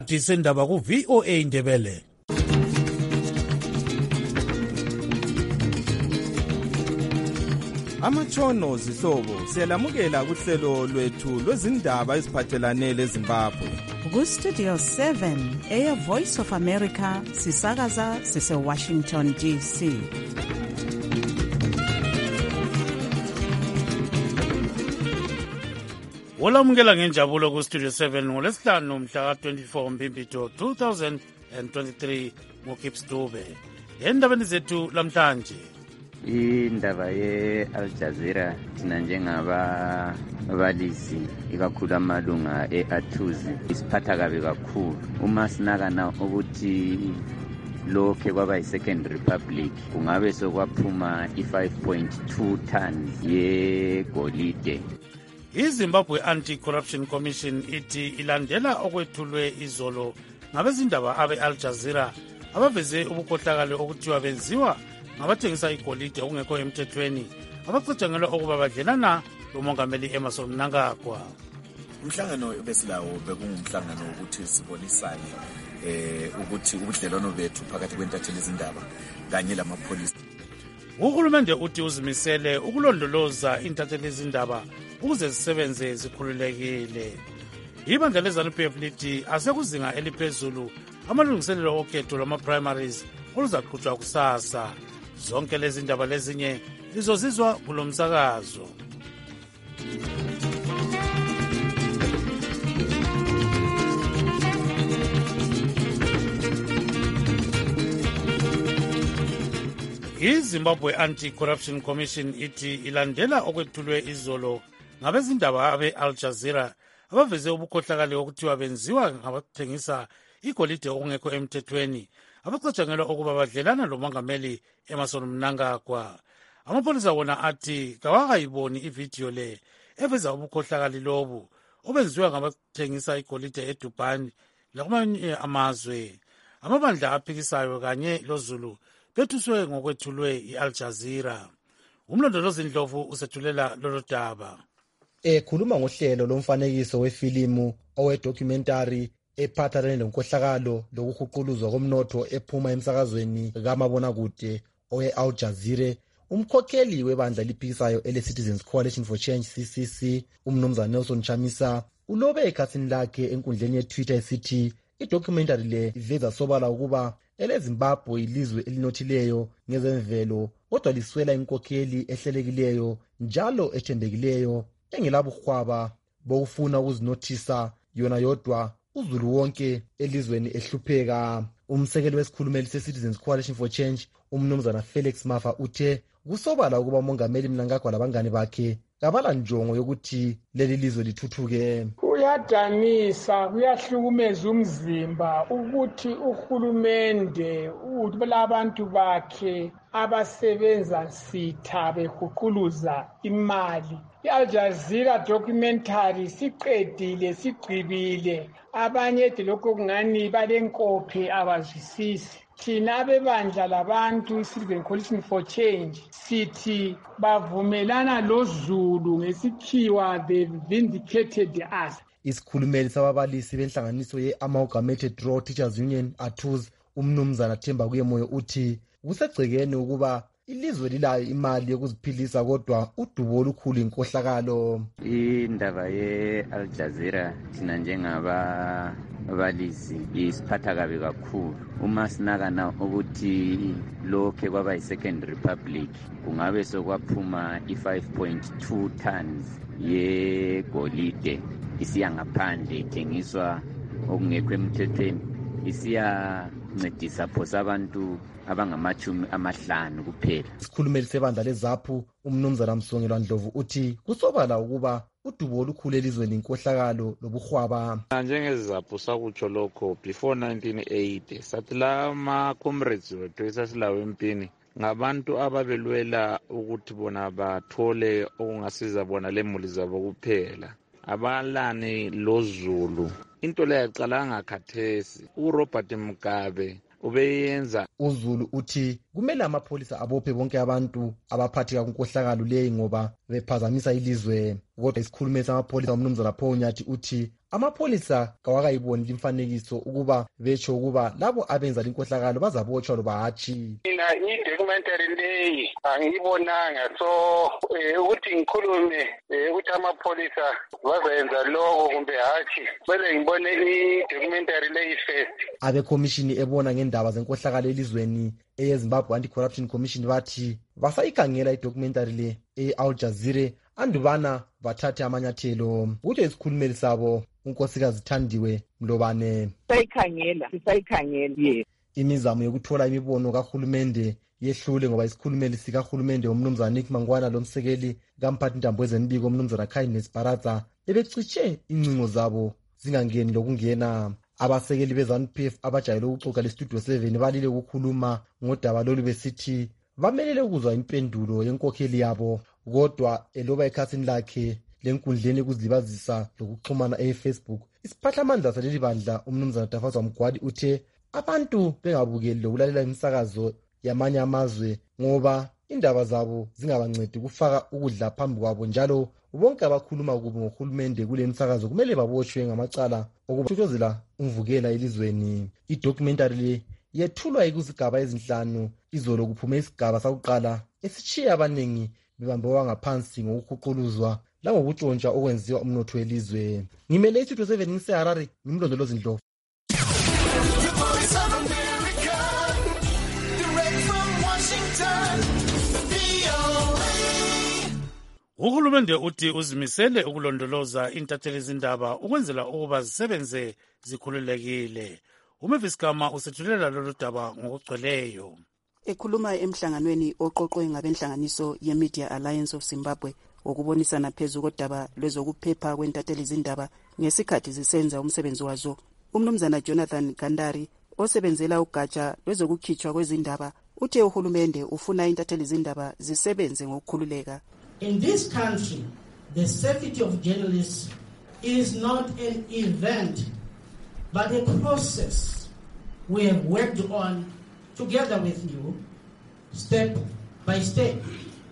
Disendaba ku VOA Indebele. Amatshono zihlobo siyalamukela kuhlelo lwethu lwezindaba eziphathelane leZimbabwe. Ku Studio 7 Air Voice of America sisakaza sise Washington DC. Olamukela ngenjabulo ku Studio 7 ngolesihlanu mhla ka-24 Mpimpito 2023 ngoKips Dube. Endabeni zethu lamhlanje. Indaba ye-Al Jazeera thina njengababalisi ikakhulu amalunga e-Athuzi isiphatha kabi kakhulu uma sinakana ukuthi lokhe kwaba yi-Second Republic kungabe sokwaphuma i-5.2 tons yegolide. iZimbabwe Anti-Corruption Commission ithi ilandela okwethulwe izolo ngabezindaba abe-Al Jazeera abaveze ubukhohlakalo okuthiwa benziwa ngabathengisa igolide okungekho emthethweni abacatshangelwa ukuba badlelana lomongameli Emmerson Mnangagwa. Umhlangano besilawo bekungumhlangano ukuthi sibonisane ukuthi ubudlelwano bethu phakathi kwentatheli izindaba kanye lamapholisa. Uhulumende uthi uzimisele ukulondoloza intatheli izindaba ukuze zisebenze zikhululekile. Ibandla leZANU-PF lithi asekuzinga eliphezulu amalungiselelo okhetho lwama-primaries oluzaqhutshwa kusasa. Zonke lezi ndaba lezinye lizozizwa kulo msakazo. iZimbabwe Anti-Corruption Commission ithi ilandela okwethulwe izolo ngabezindaba abe-Al Jazeera abaveze ubukhohlakalo okuthiwa benziwa ngabathengisa igolide okungekho emthethweni abacatshangelwa ukuba badlelana lomongameli Emmerson Mnangagwa. Amapholisa wona athi kawakayiboni ividiyo le eveza ubukhohlakali lobu obenziwa ngabathengisa igolide eDurban lakumanye amazwe. Amabandla aphikisayo kanye loZulu bethuswe ngokwethulwe i-Al Jazeera. Umlondolozi Ndlovu usethulela lolo daba. Ekhuluma ngohlelo lomfanekiso wefilimu owe-documentary ephathelene lenkohlakalo lokuhuquluzwa komnotho ephuma emsakazweni kamabonakude owe-Al Jazeera, umkhokheli webandla eliphikisayo ele-Citizens Coalition for Change CCC, umnumzana Nelson Chamisa, ulobe ekhasini lakhe enkundleni ye-Twitter esithi idocumentary le iveza sobala ukuba eleZimbabwe ilizwe elinothileyo ngezemvelo kodwa liswela inkokheli ehlelekileyo njalo ethembekileyo engelabuhwaba bokufuna ukuzinothisa yona yodwa uzulu wonke elizweni ehlupheka. Umsekeli wesikhulumeli se-Citizens Coalition for Change umnumzana Felix Mafa uthe kusobala ukuba umongameli Mnangagwa labangane bakhe kabala njongo yokuthi leli lizwe lithuthuke. Kuyadanisa, kuyahlukumeza umzimba ukuthi uhulumende labantu bakhe abasebenza sitha behuquluza imali. I-Al Jazeera documentary siqedile sigqibile, abanye lokho kungani balenkophe abazwisisi. Thina abebandla labantu iCitizen Coalition for Change sithi bavumelana loZulu ngesikhiwa they vindicated us. Isikhulumeli sababalisi benhlanganiso ye-Amalgamated Raw Teachers Union Athuzi umnumzana Themba Kuyemoyo uthi kusegcekeni ukuba ilizwe lilayo imali yokuziphilisa kodwa udubo olukhulu inkohlakalo. Indaba ye-Al Jazeera thina njengababalisi isiphatha kabi kakhulu uma sinakana ukuthi lokhe kwaba yi-Second Republic kungabe sokwaphuma i-5.2 tons yegolide isiya ngaphandle ithengiswa okungekho emthethweni isiyancedisa phosa abantu abangama-50 kuphela. Isikhulumeli sebandla leZAPU umnumzana Msongelwa Ndlovu uthi kusobala ukuba udubo olukhulu elizweni inkohlakalo lobuhwaba. NjengeZAPU sakutsho lokho before 1980 sathi la ma-comrades wethu esasilawo empini ngabantu ababelwela ukuthi bona bathole okungasiza bona lemuli zabo kuphela, abalani loZulu. Into le yaqala ngakhathesi uRobert Mugabe ubeyenza. uZulu uthi kumele amapholisa abophe bonke abantu abaphatheka kunkohlakalo leyi ngoba bephazamisa ilizwe. Kodwa isikhulumeli samapholisa umnumzana Paul Nyathi uthi amapholisa kawakayiboni imfanekiso ukuba betsho ukuba labo abenza linkohlakalo bazabotshwa loba hatshi. Mina i-documentary leyi angiyibonanga, so ukuthi ngikhulume ukuthi amapholisa bazayenza lokho kumbe hatshi, kumele ngibone i-documentary leyi first. Abekhomishini ebona ngendaba zenkohlakalo elizweni eyeZimbabwe Anti-Corruption Commission bathi basayikhangela idocumentary le e-Al Jazeera andubana bathathe amanyathelo. Kutho isikhulumeli sabo unkosikazi Thandiwe Mlobane. Sisayikhangela. Yes. Imizamo yokuthola imibono kahulumende yehlule ngoba isikhulumeli sikahulumende umnumzana Nick Mangwana lomsekeli kamphathintambo wezenibiko umnumzana Kindness Baraza ebecitshe incingo zabo zingangeni lokungena. Abasekeli beZANU-PF abajayele ukuxoxa leStudio 7 balile ukukhuluma ngodaba lolu besithi bamelele ukuzwa impendulo yenkokheli yabo, kodwa eloba ekhasini lakhe lenkundleni ekuzilibazisa lokuxhumana eFacebook isiphathamandla saleli bandla umnumzana Tafazwa Mgwadi uthe abantu bengabukeli lokulalela imisakazo yamanye amazwe ngoba indaba zabo zingabancedi kufaka ukudla phambi kwabo, njalo bonke abakhuluma kubi ngohulumende kule misakazo kumele babotshwe ngamacala okuthuthuzela umvukela elizweni. Idocumentary le yethulwa kuzigaba ezinhlanu, izolo kuphume isigaba sakuqala esitshiya abaningi bebambewa ngaphansi ngokuhuquluzwa langokutshontshwa okwenziwa umnotho welizwe. Ngimele iStudio 7 ngiseHarare, ngimlondolozi Ndlovu. Uhulumende uthi uzimisele ukulondoloza intatheli zindaba ukwenzela ukuba zisebenze zikhululekile. uMavis Gama usethulela lolu daba ngokugcweleyo. Ekhuluma emhlanganweni oqoqwe ngabenhlanganiso ye-Media Alliance of Zimbabwe okubonisana phezu kodaba lwezokuphepha kwentatheli zindaba ngesikhathi zisenza umsebenzi wazo, umnumzana Jonathan Gandari osebenzela ugatsha lwezokukhitshwa kwezindaba uthe uhulumende ufuna intatheli zindaba zisebenze ngokukhululeka. In this country, the safety of journalists is not an event, but a process we have worked on together with you, step by step.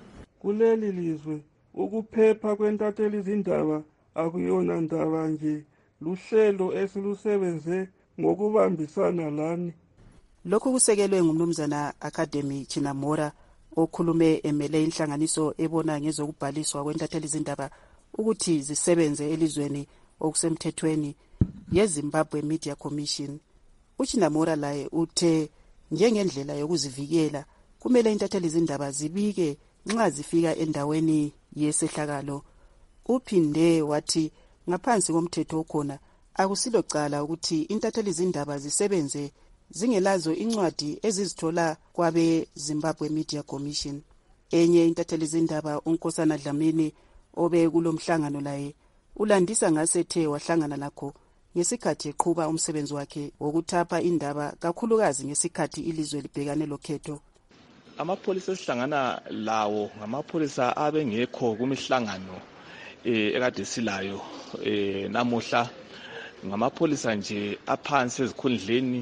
Kuleli lizwe, ukuphepha kwentatheli zindaba akuyona ndaba nje, luhlelo esilusebenze ngokubambisana lani. Lokhu kusekelwe ngumnumzana Academy Chinamora okhulume emele inhlanganiso ebona ngezokubhaliswa kwentatheli zindaba ukuthi zisebenze elizweni okusemthethweni yeZimbabwe Media Commission. Uchinamora laye uthe njengendlela yokuzivikela kumele intatheli zindaba zibike nxa zifika endaweni yesehlakalo. Uphinde wathi ngaphansi komthetho okhona akusilo cala ukuthi intatheli zindaba zisebenze zingelazo incwadi ezizithola kwabe Zimbabwe Media Commission. Enye intatheli zindaba uNkosana Dlamini obe kulomhlangano laye ulandisa ngasethe wahlangana lakho ngesikhathi eqhuba umsebenzi wakhe wokuthapha indaba kakhulukazi ngesikhathi ilizwe libhekane lokhetho. Amapholisa esihlangana lawo ngamapholisa abengekho kumihlangano ekade silayo namuhla, ngamapholisa nje aphansi ezikhundleni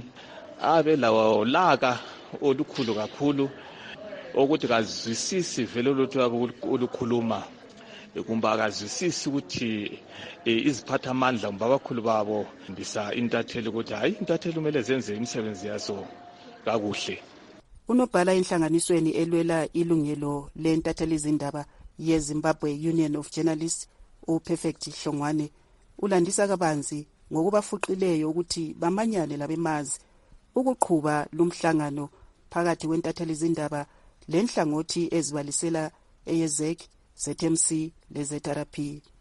abelawo laka olukhulu kakhulu ukuthi kazwisisi vele lutho olukhuluma, kumbe akazwisisi ukuthi iziphathamandla kumbe abakhulu babo mbisa intatheli ukuthi hayi intatheli kumele zenze imisebenzi yazo kakuhle. Unobhala inhlanganisweni elwela ilungelo lentatheli zindaba yeZimbabwe Union of Journalists uPerfect Hlongwane ulandisa kabanzi ngokubafuqileyo ukuthi bamanyane labemazi ukuqhuba lumhlangano phakathi kwentatheli zindaba lenhlangothi ezibalisela eYezek, ZMC leZRP.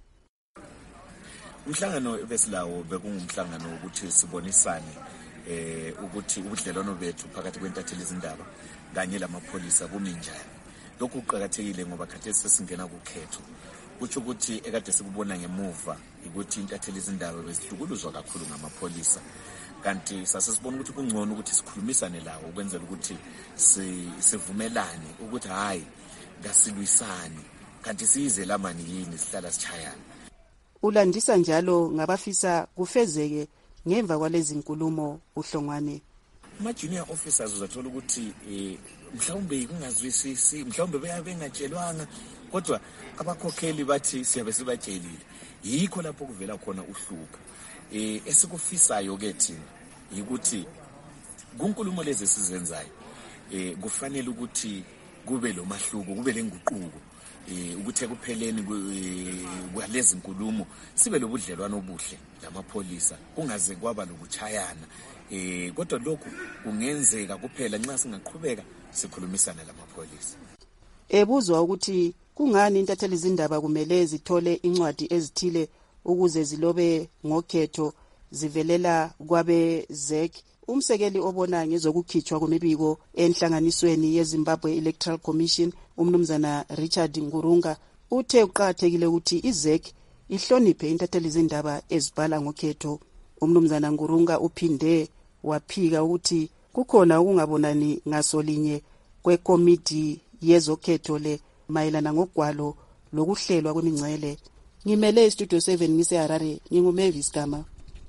Umhlangano besilawo bekungumhlangano ukuthi sibonisane ukuthi ubudlelwano bethu phakathi kwentatheli zindaba kanye lamapholisa bumi njani. Lokhu kuqhakathekile ngoba khathesi sesingena kukhetho. Kutsho ukuthi ekade sikubona ngemuva ukuthi intatheli zindaba bezihlukuluzwa kakhulu ngamapholisa. Kanti sasesibona ukuthi kungcono ukuthi sikhulumisane lawo ukwenzela ukuthi sivumelane ukuthi hayi ngasilwisani kanti siyize lamani yini sihlala sichayana. Ulandisa njalo ngabafisa kufezeke ngemva kwalezi nkulumo uHlongwane. Ama-junior officers uzathola ukuthi mhlawumbe kungazwisisi, mhlawumbe bengatshelwanga, kodwa abakhokheli bathi siyabe sibatshelile. Yikho lapho kuvela khona uhlupho. Esikufisayo-ke thina yikuthi kunkulumo lezi sizenzayo kufanele ukuthi kube lo mahluko, kube lenguquko, ukuthi ekupheleni kwalezi nkulumo sibe lobudlelwano obuhle lamapholisa, kungaze kwaba lokuchayana. Kodwa lokhu kungenzeka kuphela nxa singaqhubeka sikhulumisana lamapholisa. Ebuzwa ukuthi kungani intatheli zindaba kumele zithole incwadi ezithile ukuze zilobe ngokhetho zivelela kwabe ZEC. Umsekeli obona ngezokukhitshwa kwemibiko enhlanganisweni yeZimbabwe Electoral Commission, umnumzana Richard Ngurunga, uthe uqathekile ukuthi iZEC ihloniphe intatheli zindaba ezibhala ngokhetho. Umnumzana Ngurunga uphinde waphika ukuthi kukhona ukungabonani ngasolinye kwekomiti yezokhetho le mayelana ngogwalo lokuhlelwa kwemingcele. Ngimele Studio 7 ngise Harare, nginguMavis Gama.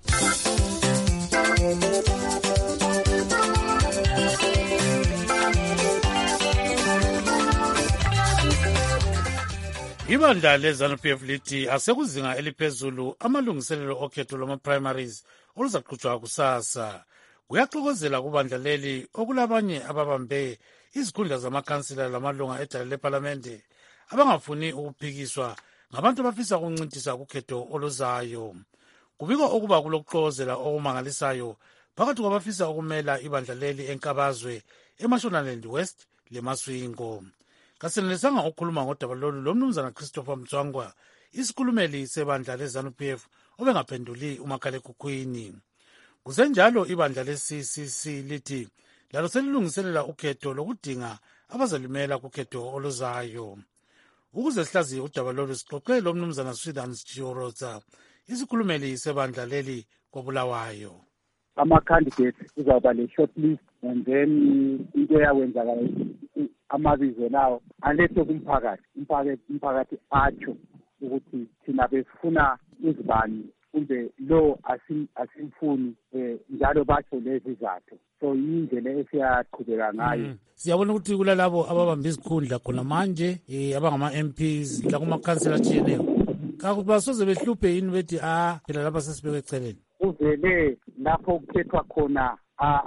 Ibandla leZANU-PF lithi asekuzinga eliphezulu amalungiselelo okhetho lwama-primaries oluzaqhutshwa kusasa. Kuyaxokozela kubandla leli okulabanye ababambe izikhundla zamakhansila lamalunga edala lephalamende abangafuni ukuphikiswa ngabantu abafisa ukuncintisa kukhetho oluzayo. Kubikwa ukuba kulokuxokozela okumangalisayo phakathi kwabafisa ukumela ibandla leli enkabazwe eMashonaland West leMaswingo. Kasenelisanga ukukhuluma ngodaba lolu lomnumzana Christopher Mtswangwa, isikhulumeli sebandla leZANU-PF obengaphenduli umakhalekhukhwini. Kusenjalo ibandla le-CCC lithi lalo selilungiselela ukhetho lokudinga abazalimela kukhetho oluzayo. Ukuze sihlaziye udaba lolu sixoxe lomnumzana Swithan Chiorotsa, isikhulumeli sebandla leli koBulawayo. Ama-candidates kuzawuba le-shortlist and then into eyawenzakala amabizo lawo alethe kumphakathi atsho ukuthi thina besifuna izibani kumbe lo asimfuni njalo batsho lezi zathu. So yindlela esiyaqhubeka ngayo. Siyabona ukuthi kulalabo ababamba izikhundla khona manje abangama-MPs lakumakhansela atshiyeneyo basoze behluphe yini bethi phela lapha sesibekwe eceleni. Kuvele lapho kukhethwa khona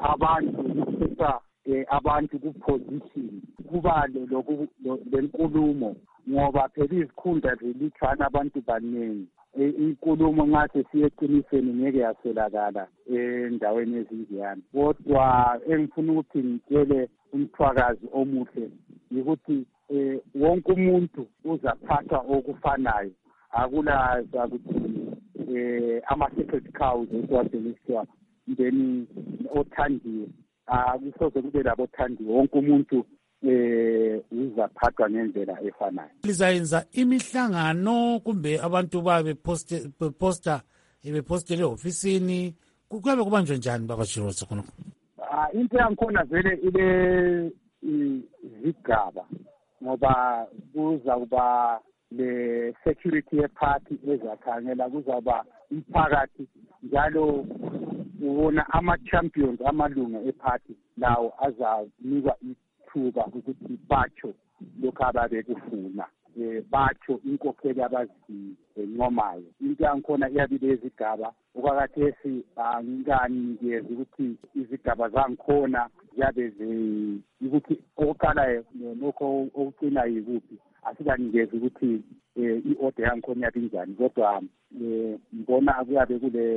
abantu ku-position kuba lenkulumo ngoba phela izikhundla zilithana abantu baningi. Inkulumo ngathi siyeqiniseni ngeke yasolakala endaweni ezinjeyana. Kodwa engifuna ukuthi ngitshele umthwakazi omuhle yikuthi wonke umuntu uzaphatha okufanayo. Akulaza ukuthi ama-secret cows esiwadeliswa then othandiwe kusoze kube labo othandiwe. Wonke umuntu uzaphathwa ngendlela efanayo. Lizayenza imihlangano kumbe abantu babe bepostele ofisini kuyabe kubanjwe njani baba Chirosa khonokho? Into yangikhona vele ile zigaba ngoba kuzawuba le-security ye-party ezakhangela, kuzawuba umphakathi njalo ubona ama-champions amalunga e-party lawo azanikwa ithuba ukuthi batsho lokhu ababekufuna, batsho inkokheli abazincomayo. Into yangikhona iyabile izigaba okwakathesi anginikezi ukuthi izigaba zangikhona ziyabe ukuthi okuqalayo lokho okucina yikuphi asikanikezi ukuthi i-order yangikhona yabe injani. Kodwa ngibona kuyabe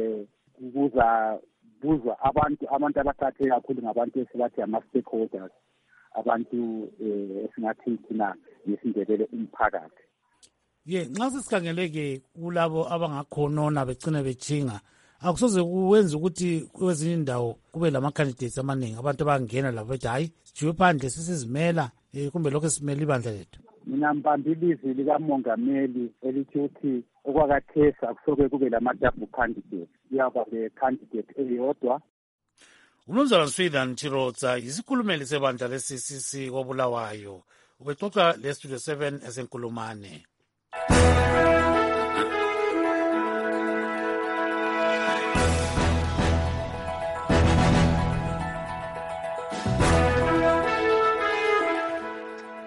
buzwa abantu abathathe kakhulu ngabantu esibathi ama-stakeholders, abantu esingathi thina ngesindebele umphakathi. Nxa sesikhangele-ke kulabo abangakhonona begcine betshinga, akusoze kuwenza ukuthi kwezinye indawo kube lama-candidates amaningi, abantu abangena labo bethi hayi sijiwe phandle sisizimela kumbe lokho simele ibandla lethu. Mina mbamba ilizwi likamongameli elithi ukuthi okwakathesa akusoke kube lama-double candidate, kuyaba le-candidate eyodwa. Umnumzana Swithan Chiorotsa yisikhulumeli sebandla le-CCC koBulawayo, ubexoxa le-Studio 7 esenkulumane.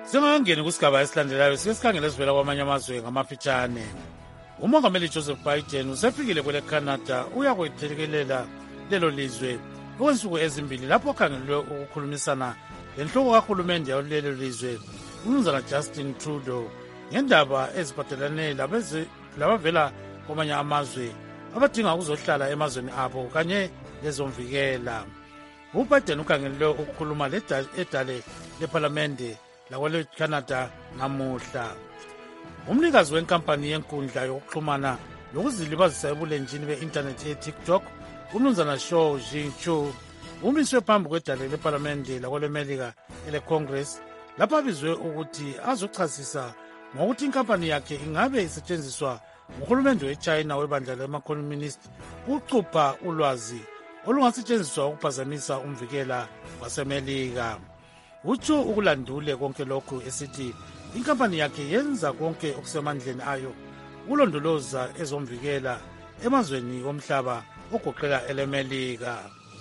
Singangeni kusigaba esilandelayo sike sikhangele sivela kwamanye amazwe ngamafitshane. Umongameli Joseph Biden usefikile kwele Canada uyakwethelekelela lelo lizwe okwensuku ezimbili lapho khangelwe ukukhulumisana lenhloko kahulumende yalelo lizwe uMnumzana Justin Trudeau ngendaba eziphathelane labavela kwamanye amazwe abadinga ukuzohlala emazweni abo kanye lezomvikela. UBiden ukhangelwe ukukhuluma edale lephalamende lakwele Canada namuhla. Umnikazi wenkampani yenkundla yokuxhumana lokuzilibazisa ebulenjini be-intanethi ye-TikTok uMnumzana Shou Zhiqiu umiswe phambi kwedale lephalamende lakwelemelika ele-Congress lapho abizwe ukuthi azochasisa ngokuthi inkampani yakhe ingabe isetshenziswa nguhulumende we-China webandla lama-communist ukucupha ulwazi olungasetshenziswa ukuphazamisa umvikela wasemelika. Utsho ukulandule konke lokhu esithi inkampani yakhe yenza konke okusemandleni ayo ukulondoloza ezomvikela emazweni omhlaba ogoqela elemelika.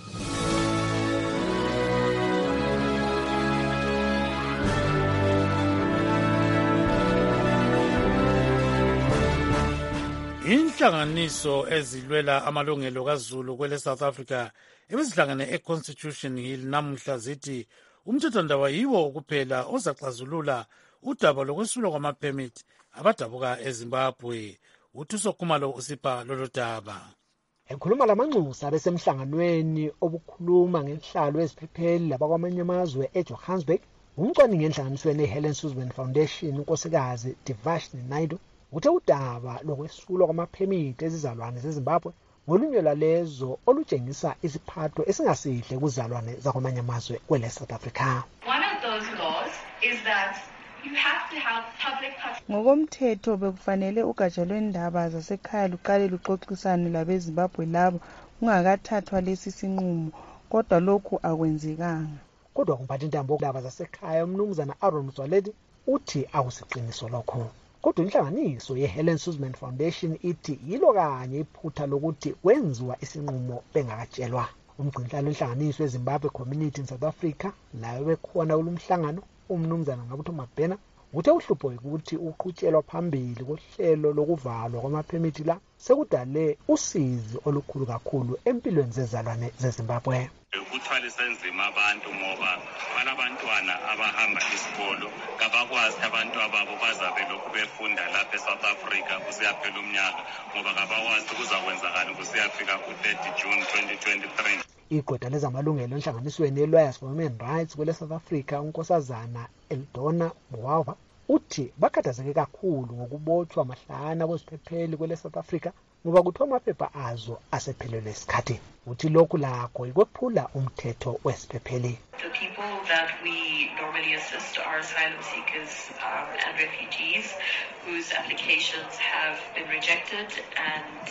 Inhlanganiso ezilwela amalungelo kaZulu kwele South Africa ebezihlangane eConstitution Hill namuhla zithi umthethwandaba yiwo kuphela ozaxazulula udaba lokwesulwa kwamaphemithi abadabuka eZimbabwe. UThuso Khumalo usipha lolo daba. Ekhuluma lamanxusa besemhlanganweni obukhuluma ngenhlalo eziphepheli labakwamanye amazwe eJohannesburg, umcwaningi enhlanganisweni eHelen Suzman Foundation unkosikazi Divashni Naidu uthe udaba lokwesulwa kwamaphemithi ezizalwane zeZimbabwe ngolunye lwalezo olutshengisa isiphatho esingasihle kuzalwane zakwamanye amazwe kwele South Africa. One of those laws is that you have to have public participation. Ngokomthetho bekufanele ugatsha lwendaba zasekhaya luqale luxoxisane labeZimbabwe labo ungakathathwa lesi sinqumo, kodwa lokhu akwenzekanga. Kodwa kumphathintambo wendaba zasekhaya uMnumzana Aaron Mzwaledi uthi akusiqiniso lokho. Kodwa inhlanganiso yeHelen Suzman Foundation ithi yilo kanye iphutha lokuthi kwenziwa isinqumo bengakatshelwa. Umgcinhlalo wenhlanganiso yeZimbabwe Community in South Africa layo bekhona kulumhlangano uMnumzana Ngabutho Mabhena uthe uhlupho ukuthi uqhutshelwa phambili kohlelo lokuvalwa kwamaphemithi la sekudale usizi olukhulu kakhulu empilweni zezalwane zeZimbabwe. Ukuthwalisa nzima abantu ngoba balabantwana abahamba isikolo kabakwazi abantu ababo bazabe lokhu befunda lapha eSouth Africa kusiyaphela umnyaka ngoba kabakwazi kuzakwenzakala kusiyafika ku-30 June 2023. Igqwetha lezamalungelo enhlanganisweni ye-Lawyers for Human Rights kwele South Africa unkosazana Eldona Mwaba uthi bakhathazeke kakhulu ngokubotshwa mahlana kweziphepheli kwele South Africa ngoba kuthiwa amaphepha azo asephelelwe isikhathi. Uthi lokhu lakho ikwephula umthetho wesiphepheli. The people that we normally assist are asylum seekers and refugees whose applications have been rejected and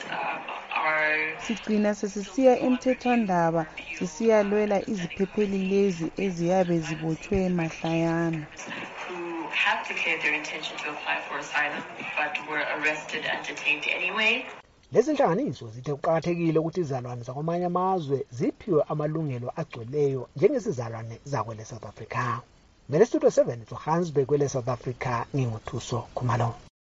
are... Sigcina sesisiya emthethwandaba sisiyalwela iziphepheli lezi eziyabe zibotshwe mahlayana. Have declared their intention to apply for asylum but were arrested and detained anyway. Lezi nhlanganiso zithe kuqakathekile ukuthi izalwane zakwamanye amazwe ziphiwe amalungelo agcweleyo njengesizalwane zakwele South Africa. Ngele Studio 7 Johannesburg kwele South Africa nginguthuso Khumalo.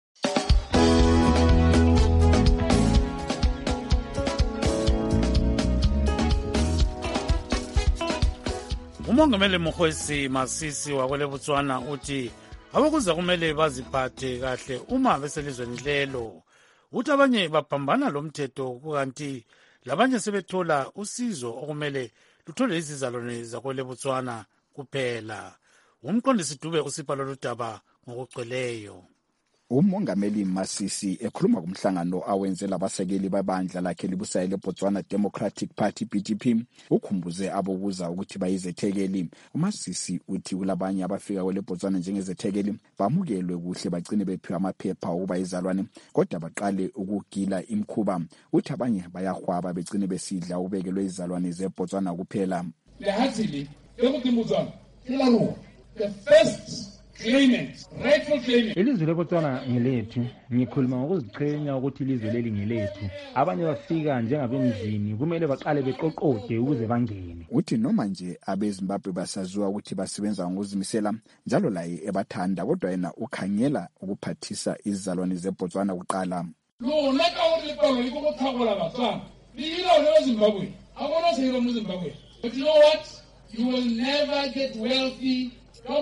Umongameli Mokgweetsi Masisi wakwele Botswana uthi abakuza kumele baziphathe kahle uma beselizweni lelo. Uthi abanye baphambana lo mthetho kanti labanye sebethola usizo okumele luthole izizalwane zakwele Botswana kuphela. Umqondisi Dube usipha lolu daba ngokugcweleyo. Umongameli Masisi ekhuluma kumhlangano awenze labasekeli babandla lakhe libusayo leBotswana Democratic Party BDP ukhumbuze abokuza ukuthi bayizethekeli. uMasisi uthi kulabanye abafika kwele Botswana njengezethekeli bamukelwe kuhle bagcine bephiwa amaphepha okuba izalwane kodwa baqale ukugila imkhuba. Uthi abanye bayahwaba begcine besidla ubekelwe izalwane zeBotswana kuphela. The first claimants, rightful claimants. Ilizwe leBotswana ngelethu, ngikhuluma ngokuziqhenya ukuthi ilizwe leli ngelethu. Abanye bafika njengabemzini kumele baqale beqoqode ukuze bangene. Uthi noma nje abeZimbabwe basaziwa ukuthi basebenza ngokuzimisela njalo laye ebathanda kodwa yena ukhangela ukuphathisa izizalwane zeBotswana kuqala. Lona ka o le palo le go thagola batswana. Dilo le Zimbabwe. Abona se lo Zimbabwe. But you know what? You will never get wealthy.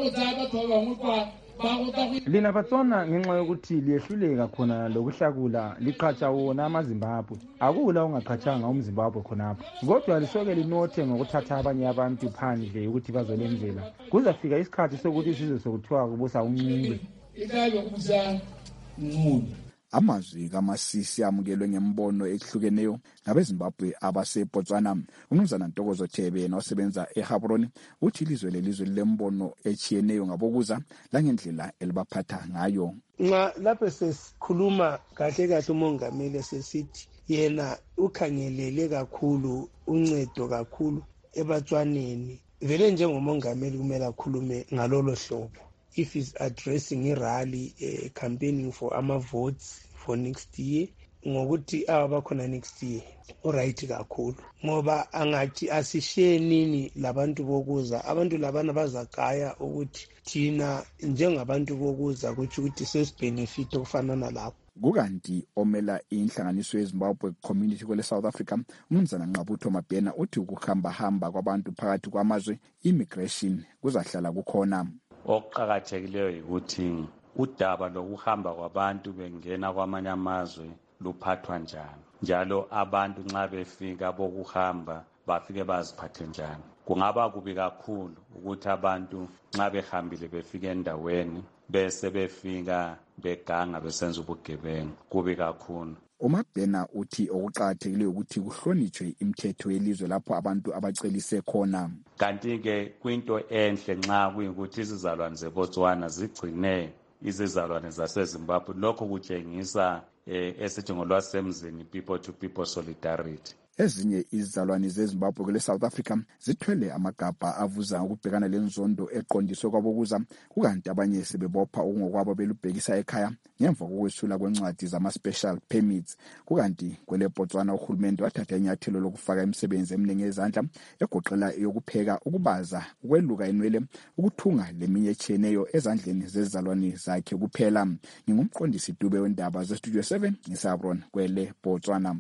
Lina Batswana ngenxa yokuthi liyehluleka khona lokuhlakula liqhatsha wona amaZimbabwe. Akula ongaqhatshanga umZimbabwe khonapho. Kodwa lisoke linothe ngokuthatha abanye abantu phandle ukuthi bazolenzela. Kuzafika isikhathi sokuthi sizwe sokuthiwa kubusa uNcube. Ikabe kubusa uNcube. Amazwi kaMasisi amukelwe ngembono ehlukeneyo ngabeZimbabwe abaseBotswana. Umnumzana Ntokozo Thebe nosebenza eHabroni uthi ilizwe lelizwe lembono echiyeneyo ngabokuza langendlela elibaphatha ngayo. Nxa lapho sesikhuluma kahle umongameli sesithi yena ukhangelele kakhulu uncedo kakhulu eBatswaneni. Vele njengomongameli kumele akhulume ngalolo hlobo. If he's addressing a rally, campaigning for votes for next year, ngokuthi abakhona next year, alright kakhulu. Ngoba angathi asishiye nini labantu bokuza, abantu labana bazagaya ukuthi thina njengabantu bokuza kuthi ukuthi sesibenefit okufanana lapho. Kukanti omela inhlanganiso yeZimbabwe Community kwele South Africa, umnumzana Nqabutho Mabhena uthi ukuhamba kwabantu phakathi kwamazwe immigration kuzahlala kukhona. Okuqakathekileyo ukuthi udaba lokuhamba kwabantu bengena kwamanye amazwe luphathwa njani, njalo abantu nxa befika bokuhamba bafike baziphathe njani. Kungaba kubi kakhulu ukuthi abantu nxa behambile befike endaweni bese befika beganga besenza ubugebengu, kubi kakhulu. uMabhena uthi okuqakathekile ukuthi kuhlonitshwe imithetho yelizwe lapho abantu abacelise khona. Kanti-ke kwinto enhle nxa kuyikuthi izizalwane zeBotswana zigcine izizalwane zaseZimbabwe. Lokho kutshengisa esithi ngolwasemzini people to people solidarity. Ezinye izizalwane zeZimbabwe kule South Africa zithwele amagabha avuza ukubhekana lenzondo eqondiswe kwabokuza, kukanti abanye sebebopha okungokwabo belubhekisa ekhaya ngemva kokwesula kwencwadi zama-special permits. Kukanti kwele Botswana uhulumende wathatha inyathelo lokufaka imisebenzi eminingi yezandla egoqela yokupheka, ukubaza, ukweluka inwele, ukuthunga leminye etshiyeneyo ezandleni zezizalwane zakhe kuphela. Ngingumqondisi Dube wendaba zeStudio 7 ngisaBron kwele Botswana.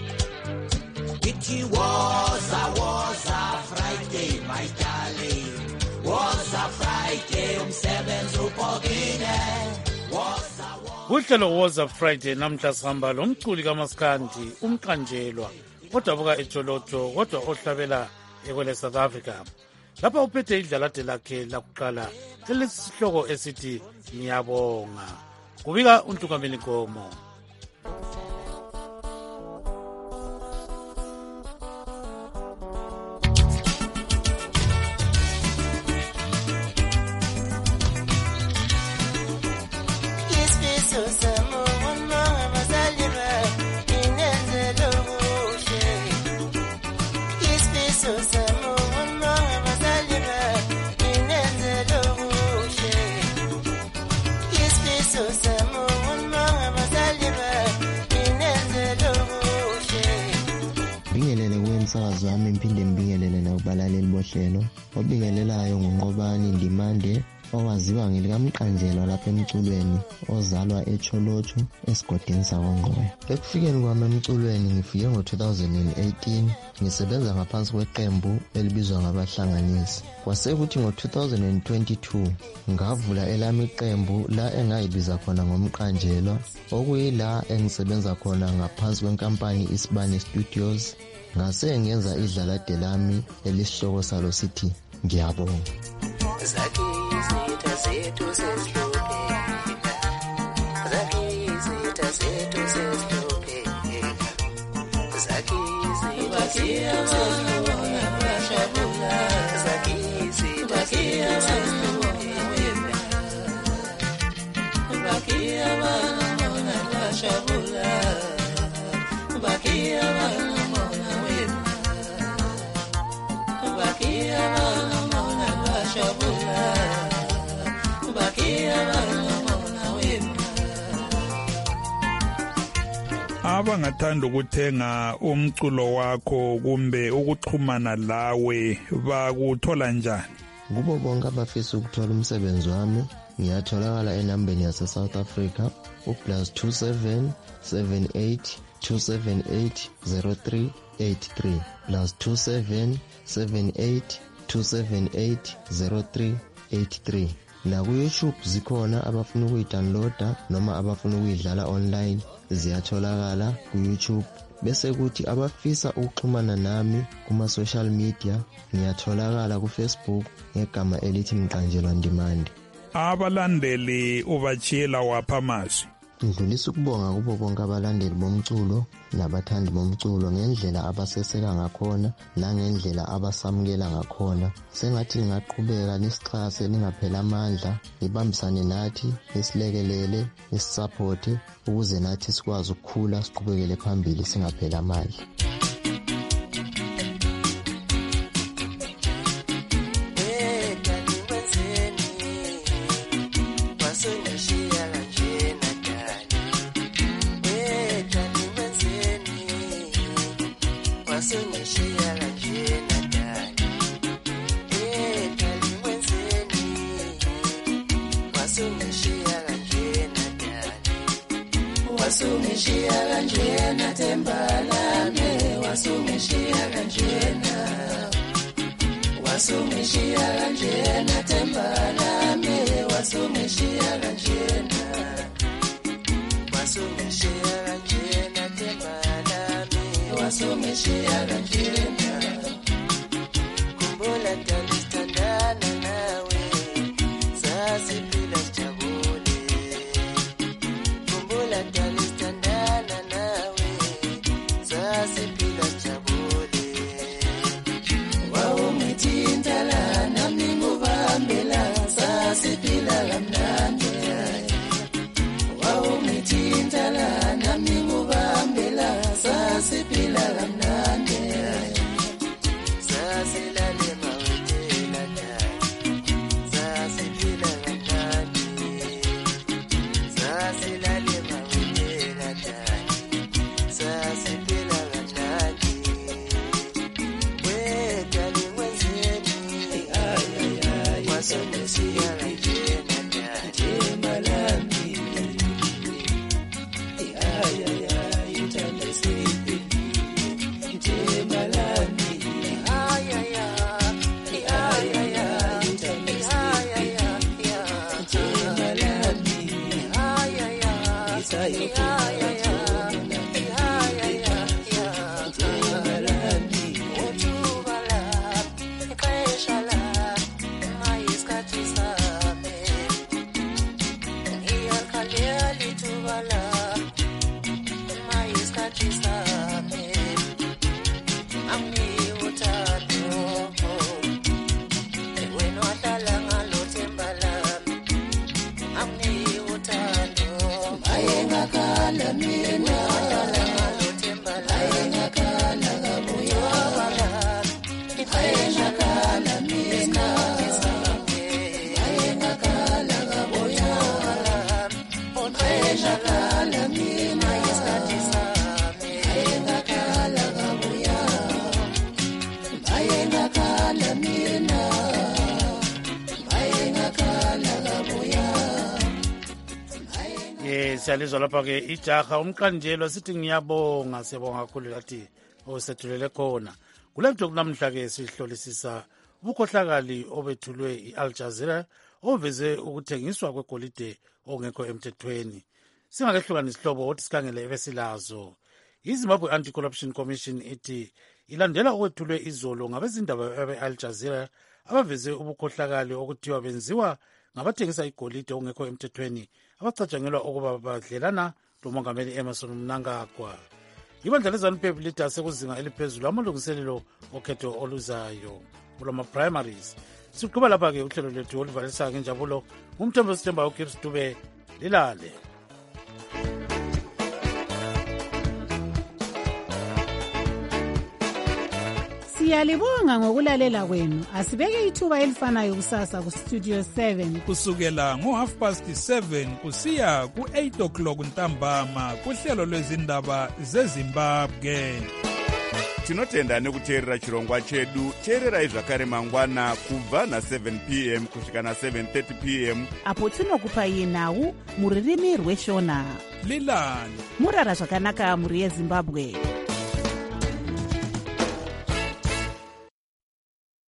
It was a Friday, my darling. Was a Friday, umsebenzi upokile. Uhlelo was a Friday namhla sihamba lomculi kaMaskandi umqanjelwa odabuka eJoloto kodwa ohlabela ekwele South Africa. Lapha uphethe idlalade lakhe lakuqala elesihloko esithi ngiyabonga. Kubika uNtukameni Gomo. umsakazo wami mphinde mbingelele nakubalaleli bohlelo obingelelayo nguNqobani Ndimande owaziwa ngelikamqanjelwa lapha emculweni ozalwa eCholocho esigodini sakoNgqoya. Ekufikeni kwami emculweni ngifike ngo-2018 ngisebenza ngaphansi kweqembu elibizwa ngabahlanganisi. Kwasekuthi ngo-2022 ngavula elami iqembu la engayibiza khona ngomqanjelwa, okuyila engisebenza khona ngaphansi kwenkampani Isibane Studios. Ngase ngenza idlalade lami elisihloko salo sithi ngiyabonga. abangathanda ukuthenga umculo wakho kumbe ukuxhumana lawe bakuthola njani? Kubo bonke abafisa ukuthola umsebenzi wami ngiyatholakala enambeni yase South Africa +27 78 278 0383 +27 78 278 0383. Na ku YouTube zikhona abafuna ukuyidownloada noma abafuna ukuyidlala online ziyatholakala ku YouTube. Bese kuthi abafisa ukuxhumana nami kuma social media ngiyatholakala ku Facebook ngegama elithi Mqanjelwa Ndimande. Abalandeli ubachila waphamazi. Ngidlulisa ukubonga kubo bonke abalandeli bomculo nabathandi bomculo ngendlela abaseseka ngakhona nangendlela abasamukela ngakhona. Sengathi ngingaqhubeka nisixhase ningaphela amandla, nibambisane nathi, nisilekelele, nisupporte ukuze nathi sikwazi ukukhula siqhubekele phambili singaphela amandla. Siyalizwa lapha-ke ijaha umqanjelwa sithi ngiyabonga, siyabonga kakhulu lathi osethulele khona. Kule mntu namhla-ke sihlolisisa ubukhohlakali obethulwe i-Al Jazeera oveze ukuthengiswa kwegolide ongekho emthethweni. Singakehlukani isihlobo othi sikhangele ebesilazo. iZimbabwe Anti-Corruption Commission ithi ilandela okwethulwe izolo ngabezindaba be-Al Jazeera abaveze ubukhohlakali okuthiwa benziwa ngabathengisa igolide ongekho emthethweni abacatshangelwa ukuba badlelana lomongameli Emmerson Mnangagwa. Ibandla leZANU-PF lithi sekuzinga eliphezulu amalungiselelo okhetho oluzayo kulama-primaries. Siqhuba lapha-ke uhlelo lwethu oluvalisa ngenjabulo ngumthembo Sithemba uGibbs Dube lilale. Siyalibonga ngokulalela kwenu. Asibeke ithuba elifanayo kusasa ku Studio 7 kusukela ngo7:30 kusiya ku8 o'clock ntambama kuhlelo lwezindaba zeZimbabwe. Tinotenda nekuteerera chirongwa chedu. Teererai zvakare mangwana kubva na7 p.m. kusvika na7:30 p.m. apo tinokupai nhau muririmi rweshona. Lilani murara zvakanaka muri yeZimbabwe.